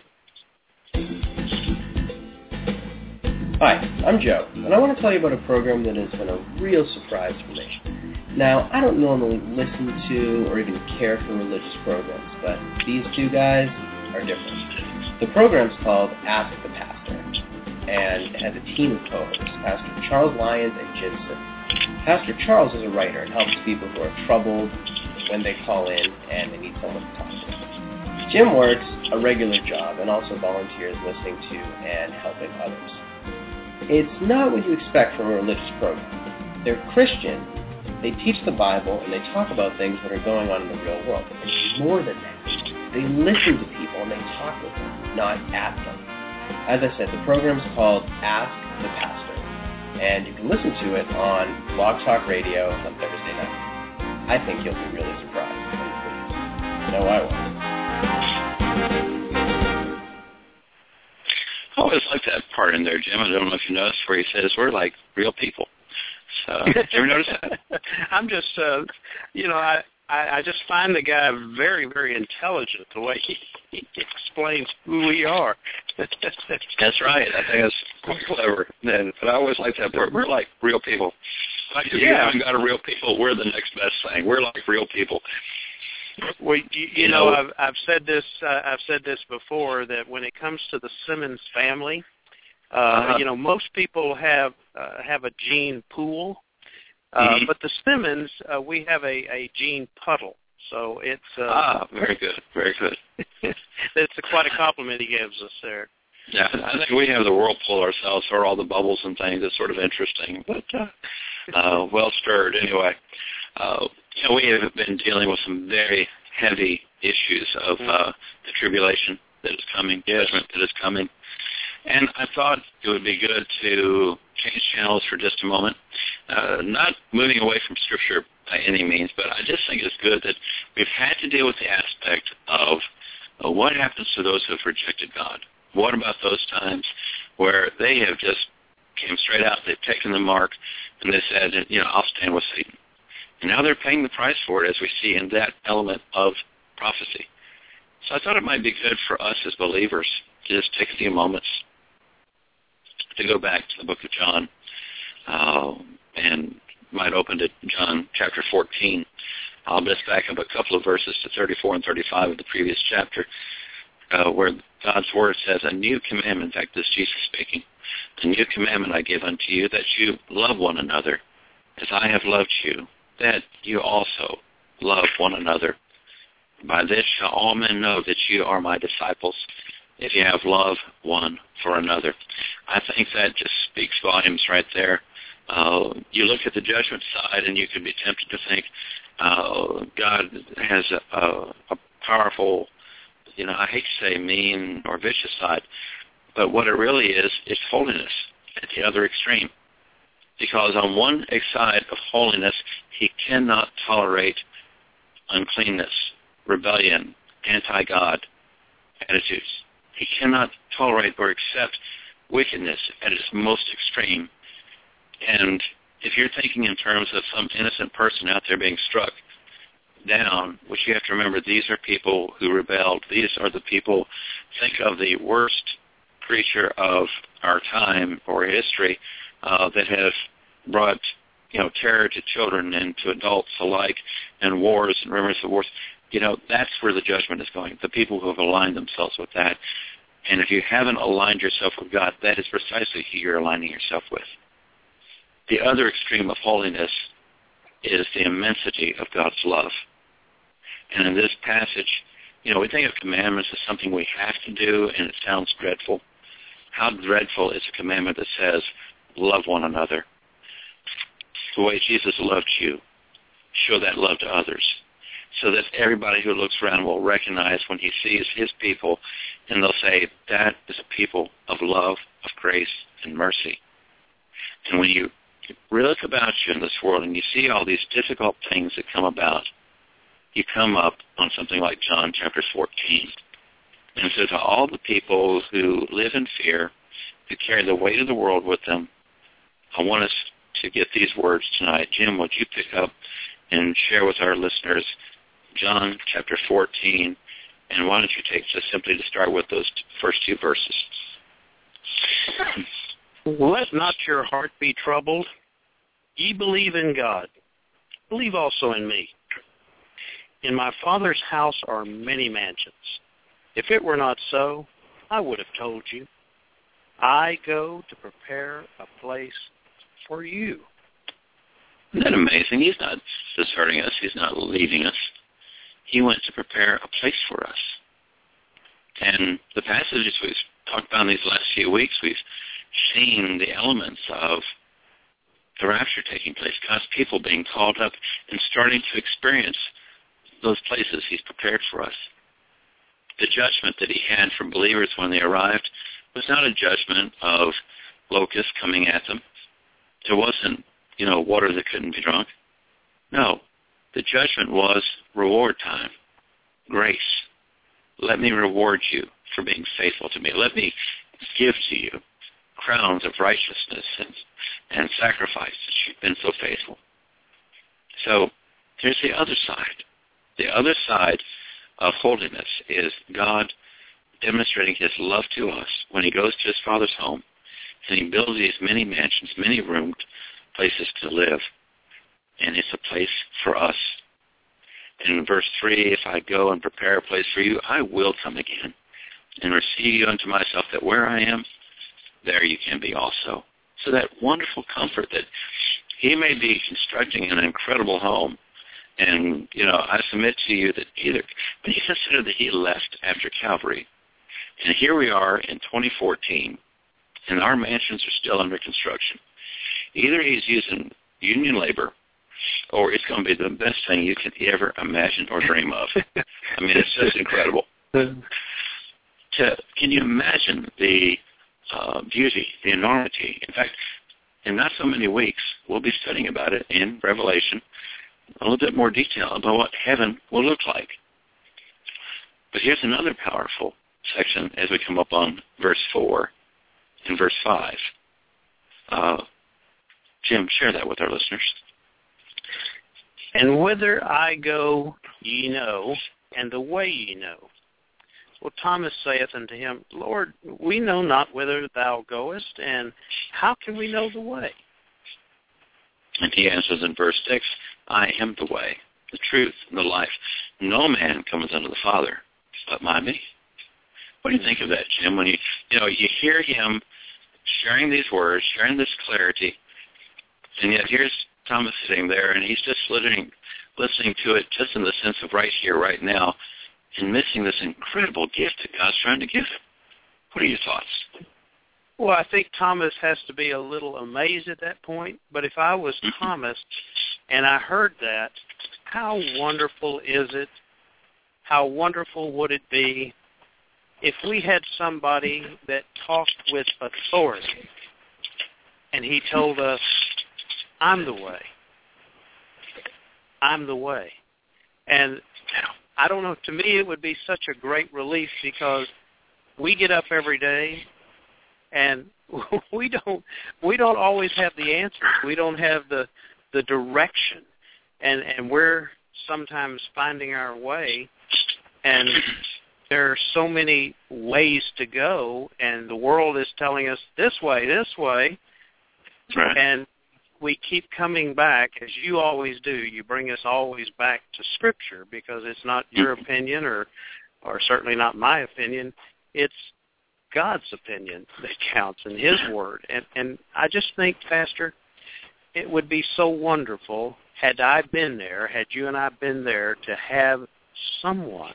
Hi, I'm Joe, and I want to tell you about a program that has been a real surprise for me. Now, I don't normally listen to or even care for religious programs, but these two guys are different. The program's called Ask the Pastor, and it has a team of co-hosts, Pastor Charles Lyons and Jim Smith. Pastor Charles is a writer and helps people who are troubled when they call in and they need someone to talk to. Jim works a regular job and also volunteers listening to and helping others. It's not what you expect from a religious program. They're Christian, they teach the Bible, and they talk about things that are going on in the real world. And more than that, they listen to people and they talk with them, not at them. As I said, the program's called Ask the Pastor, and you can listen to it on Blog Talk Radio on Thursday night. I think you'll be really surprised. I know I was. I always like that part in there, Jim. I don't know if you noticed where he says we're like real people. So, did you ever notice that? I'm just, I just find the guy very, very intelligent, the way he explains who we are. That's right. I think that's quite clever. But I always like that part. We're like real people. Like if you haven't got a real people, we're the next best thing. We're like real people. Well, you know, I've said this before, that when it comes to the Simmons family, most people have a gene pool, but the Simmons, we have a gene puddle. So it's very good, very good. It's quite a compliment he gives us there. Yeah, I think we have the whirlpool ourselves, or all the bubbles and things. It's sort of interesting, but well stirred anyway. We have been dealing with some very heavy issues of the tribulation that is coming, judgment that is coming. And I thought it would be good to change channels for just a moment, not moving away from Scripture by any means, but I just think it's good that we've had to deal with the aspect of what happens to those who have rejected God. What about those times where they have just came straight out, they've taken the mark, and they said, I'll stand with Satan. And now they're paying the price for it, as we see in that element of prophecy. So I thought it might be good for us as believers to just take a few moments to go back to the book of John, and might open to John chapter 14. I'll just back up a couple of verses to 34 and 35 of the previous chapter, where God's word says, a new commandment, in fact, this is Jesus speaking, a new commandment I give unto you, that you love one another, as I have loved you, that you also love one another. By this shall all men know that you are my disciples, if you have love one for another. I think that just speaks volumes right there. You look at the judgment side and you could be tempted to think God has a powerful, I hate to say mean or vicious side, but what it really is holiness at the other extreme. Because on one side of holiness, he cannot tolerate uncleanness, rebellion, anti-God attitudes. He cannot tolerate or accept wickedness at its most extreme. And if you're thinking in terms of some innocent person out there being struck down, which you have to remember, these are people who rebelled. These are the people, think of the worst creature of our time or history, that have brought, terror to children and to adults alike, and wars and rumors of wars. That's where the judgment is going, the people who have aligned themselves with that. And if you haven't aligned yourself with God, that is precisely who you're aligning yourself with. The other extreme of holiness is the immensity of God's love. And in this passage, we think of commandments as something we have to do, and it sounds dreadful. How dreadful is a commandment that says, love one another? The way Jesus loved you, show that love to others, so that everybody who looks around will recognize when he sees his people, and they'll say, that is a people of love, of grace, and mercy. And when you really look about you in this world and you see all these difficult things that come about, you come up on something like John chapter 14. And so to all the people who live in fear to carry the weight of the world with them, I want us to get these words tonight. Jim, would you pick up and share with our listeners John chapter 14, and why don't you take just simply to start with those first two verses. Let not your heart be troubled. Ye believe in God. Believe also in me. In my Father's house are many mansions. If it were not so, I would have told you. I go to prepare a place for you. Isn't that amazing? He's not deserting us. He's not leaving us. He went to prepare a place for us. And the passages we've talked about in these last few weeks, we've seen the elements of the rapture taking place, God's people being called up and starting to experience those places he's prepared for us. The judgment that he had for believers when they arrived was not a judgment of locusts coming at them. There wasn't, water that couldn't be drunk. No, the judgment was reward time, grace. Let me reward you for being faithful to me. Let me give to you crowns of righteousness and sacrifice that you've been so faithful. So here's the other side. The other side of holiness is God demonstrating his love to us when he goes to his Father's home and he builds these many mansions, many roomed places to live. And it's a place for us. In verse 3, if I go and prepare a place for you, I will come again and receive you unto myself, that where I am, there you can be also. So that wonderful comfort that he may be constructing an incredible home. And, I submit to you that when you consider that he left after Calvary, and here we are in 2014, and our mansions are still under construction. Either he's using union labor, or it's going to be the best thing you can ever imagine or dream of. I mean, it's just incredible. Can you imagine the beauty, the enormity? In fact, in not so many weeks, we'll be studying about it in Revelation, a little bit more detail about what heaven will look like. But here's another powerful section as we come up on verse 4 and verse 5. Jim, share that with our listeners. And whither I go ye know, and the way ye know. Well, Thomas saith unto him, Lord, we know not whither thou goest, and how can we know the way? And he answers in verse 6, I am the way, the truth, and the life. No man cometh unto the Father but by me. What do you think of that, Jim? When you hear him sharing these words, sharing this clarity, and yet here's Thomas sitting there, and he's just listening to it just in the sense of right here, right now, and missing this incredible gift that God's trying to give him. What are your thoughts? Well, I think Thomas has to be a little amazed at that point. But if I was Thomas and I heard that, how wonderful is it? How wonderful would it be if we had somebody that talked with authority and he told us, I'm the way. I'm the way. And I don't know, to me it would be such a great relief because we get up every day and we don't always have the answers. We don't have the direction. And we're sometimes finding our way, and there are so many ways to go, and the world is telling us this way. Right. And we keep coming back, as you always do. You bring us always back to Scripture because it's not your opinion or certainly not my opinion. It's God's opinion that counts in his word. And I just think, Pastor, it would be so wonderful had I been there, had you and I been there, to have someone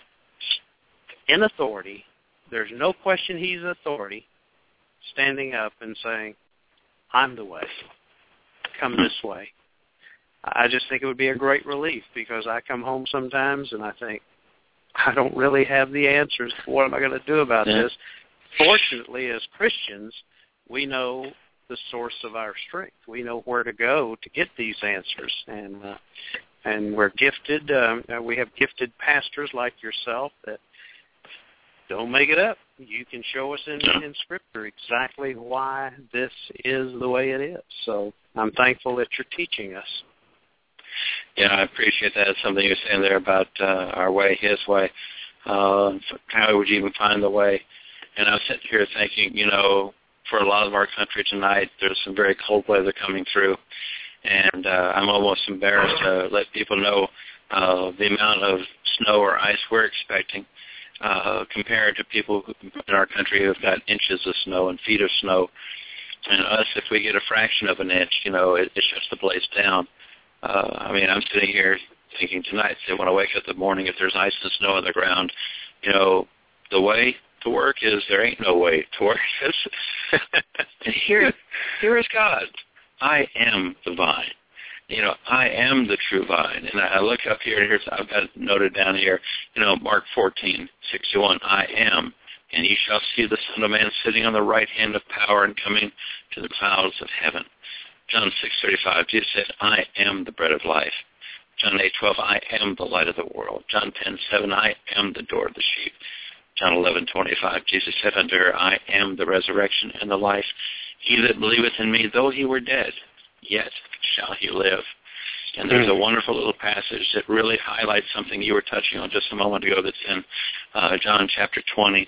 in authority, there's no question he's authority, standing up and saying, I'm the way. Come this way. I just think it would be a great relief because I come home sometimes and I think, I don't really have the answers. What am I going to do about this? Fortunately, as Christians, we know the source of our strength. We know where to go to get these answers, and we're gifted. We have gifted pastors like yourself that don't make it up. You can show us in Scripture exactly why this is the way it is. So I'm thankful that you're teaching us. Yeah, I appreciate that. It's something you're saying there about our way, his way. How would you even find the way? And I was sitting here thinking, for a lot of our country tonight, there's some very cold weather coming through. And I'm almost embarrassed to let people know the amount of snow or ice we're expecting compared to people in our country who've got inches of snow and feet of snow. And us, if we get a fraction of an inch, it shuts the place down. I'm sitting here thinking tonight, say when I wake up in the morning, if there's ice and snow on the ground, the way to work is there ain't no way to work. And here is God. I am the vine. I am the true vine. And I look up here, and I've got it noted down here, Mark 14:61, I am, and ye shall see the Son of Man sitting on the right hand of power and coming to the clouds of heaven. John 6:35, Jesus said, I am the bread of life. John 8:12, I am the light of the world. John 10:7, I am the door of the sheep. John 11:25, Jesus said unto her, I am the resurrection and the life. He that believeth in me, though he were dead, yet shall he live. And there's a wonderful little passage that really highlights something you were touching on just a moment ago that's in John chapter 20.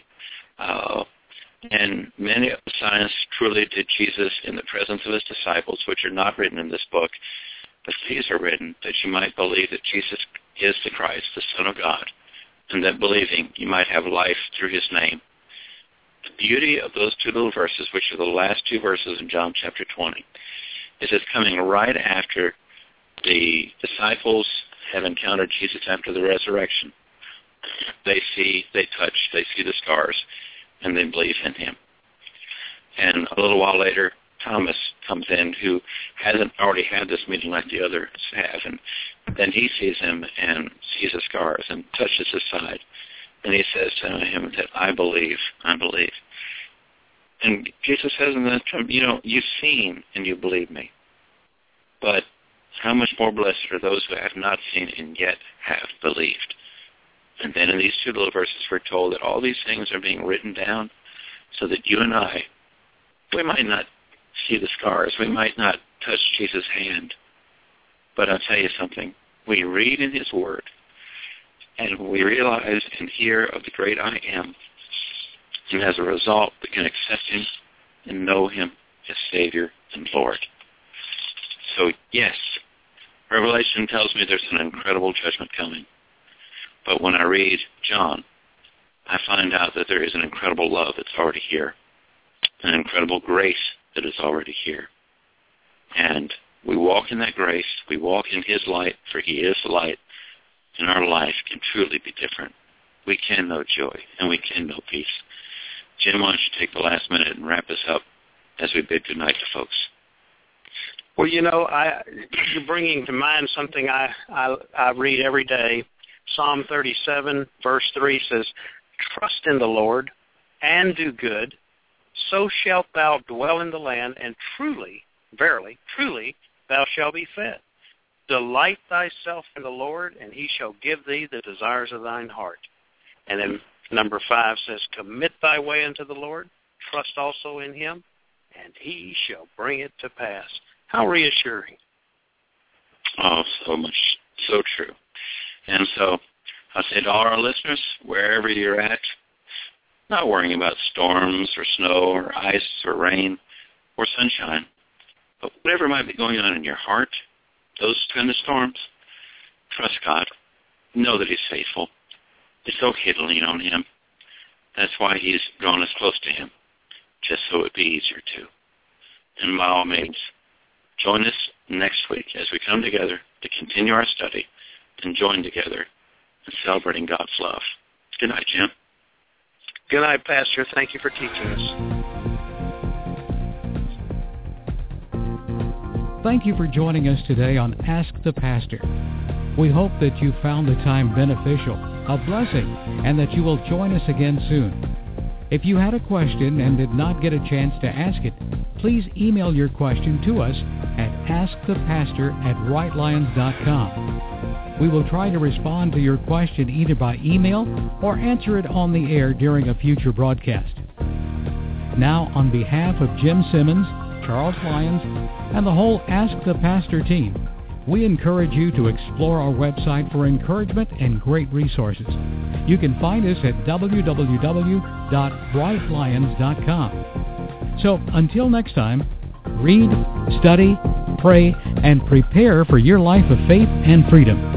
And many of the signs truly did Jesus in the presence of his disciples, which are not written in this book, but these are written that you might believe that Jesus is the Christ, the Son of God, and that believing you might have life through his name. The beauty of those two little verses, which are the last two verses in John chapter 20, is it's coming right after the disciples have encountered Jesus after the resurrection. They touch, they see the scars, and they believe in him. And a little while later, Thomas comes in, who hasn't already had this meeting like the others have, and then he sees him and sees the scars and touches his side. And he says to him that, I believe. And Jesus says in that term, you've seen and you believe me. But how much more blessed are those who have not seen and yet have believed. And then in these two little verses we're told that all these things are being written down so that you and I, we might not see the scars, we might not touch Jesus' hand, but I'll tell you something. We read in his word, and we realize and hear of the great I am, and as a result, we can accept him and know him as Savior and Lord. So, yes, Revelation tells me there's an incredible judgment coming. But when I read John, I find out that there is an incredible love that's already here, an incredible grace that is already here. And we walk in that grace, we walk in his light, for he is the light, and our life can truly be different. We can know joy, and we can know peace. Jim, why don't you take the last minute and wrap us up as we bid goodnight to folks? Well, you're bringing to mind something I read every day. Psalm 37, verse 3 says, trust in the Lord and do good, so shalt thou dwell in the land, and truly, verily, truly, thou shalt be fed. Delight thyself in the Lord, and he shall give thee the desires of thine heart. And then number 5 says, commit thy way unto the Lord, trust also in him, and he shall bring it to pass. How reassuring. Oh, so much, so true. And so I'll say to all our listeners, wherever you're at, not worrying about storms or snow or ice or rain or sunshine, but whatever might be going on in your heart, those kind of storms, trust God. Know that he's faithful. It's okay to lean on him. That's why he's drawn us close to him, just so it would be easier to. And by all means, join us next week as we come together to continue our study and join together in celebrating God's love. Good night, Jim. Good night, Pastor. Thank you for teaching us. Thank you for joining us today on Ask the Pastor. We hope that you found the time beneficial, a blessing, and that you will join us again soon. If you had a question and did not get a chance to ask it, please email your question to us at askthepastor@rightlions.com. We will try to respond to your question either by email or answer it on the air during a future broadcast. Now, on behalf of Jim Simmons, Charles Lyons, and the whole Ask the Pastor team, we encourage you to explore our website for encouragement and great resources. You can find us at www.brightlions.com. So, until next time, read, study, pray, and prepare for your life of faith and freedom.